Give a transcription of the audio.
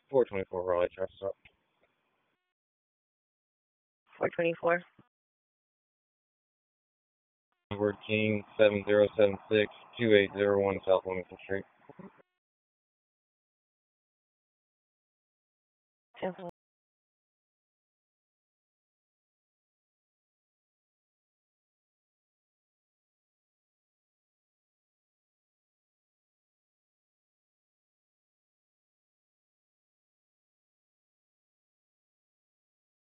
424 Raleigh traffic stop. 424. Edward King, 7076-2801 South Wilmington Street.